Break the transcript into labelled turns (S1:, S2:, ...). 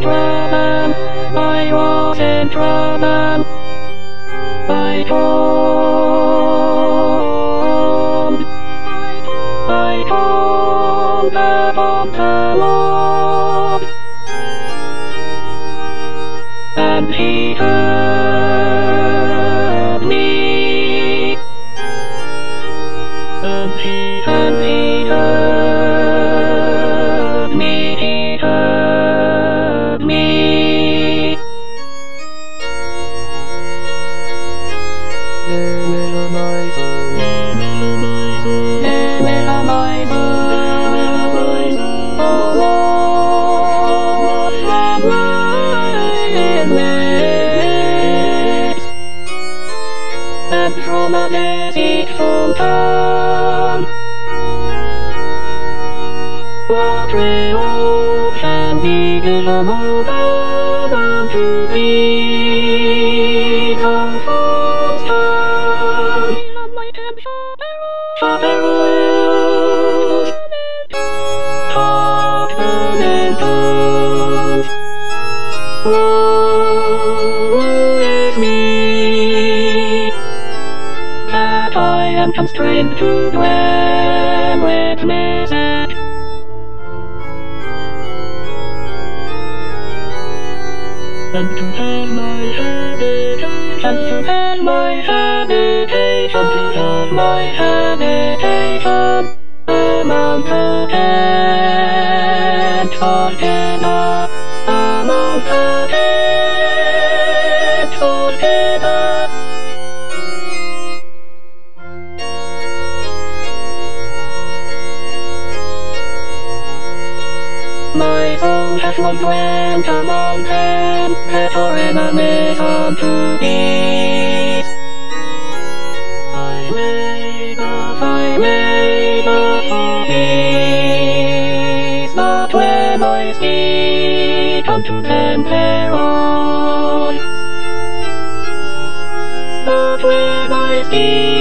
S1: trouble, I was in trouble. I told about the Lord, and He heard me, and He heard me, He heard me. And from a deceitful tongue, what real shall be visible unto thee? Come false tongue, chaperons, talk in tongues. Woe is me, that I am constrained to dwell with music. And to have my habitation, to have my habitation, to have my habitation among the dead together, among the dead together. My soul has long dwelt among them that are enemies unto peace. I labor for peace, but when I speak unto them thereon, but when I speak